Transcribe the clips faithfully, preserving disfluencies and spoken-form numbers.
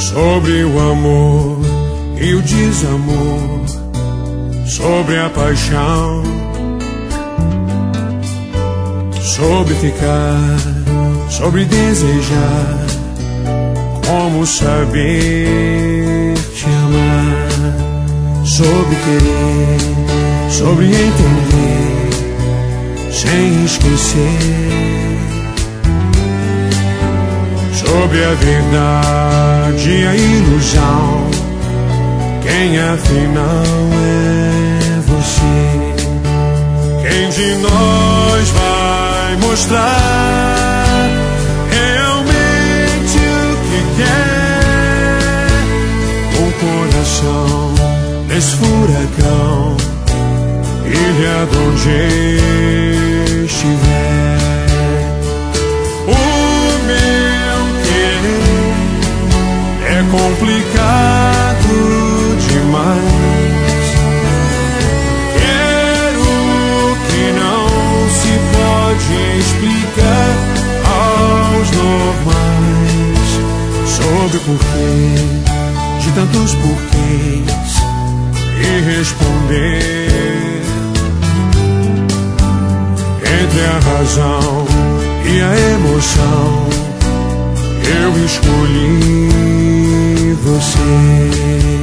sobre o amor e o desamor, sobre a paixão, sobre ficar, sobre desejar, como saber te amar, sobre querer, sobre entender, sem esquecer, sobre a verdade e a ilusão, quem afinal é você? Quem de nós vai mostrar realmente o que quer? Com o coração nesse furacão, ilha de onde estiver. O meu querer é complicado demais. Quero que não se pode explicar aos normais, sobre o porquê de tantos porquês e responder entre a razão e a emoção. Eu escolhi você.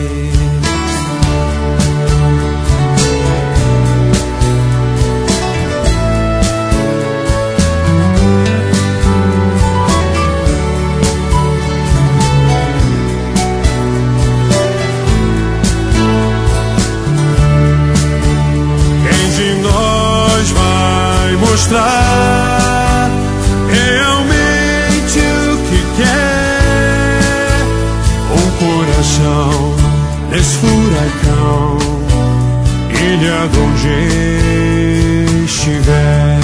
Mostrar realmente o que quer. Um coração nesse furacão, ilha de onde estiver.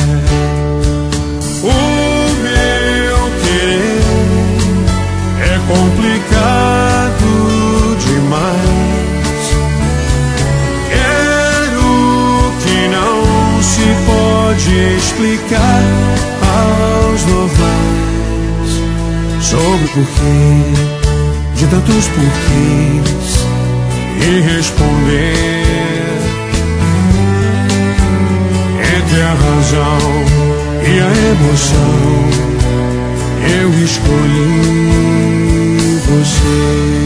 O meu querer é complicado demais. Quero que não se pode explicar aos normais, sobre o porquê de tantos porquês e responder entre a razão e a emoção. Eu escolhi você.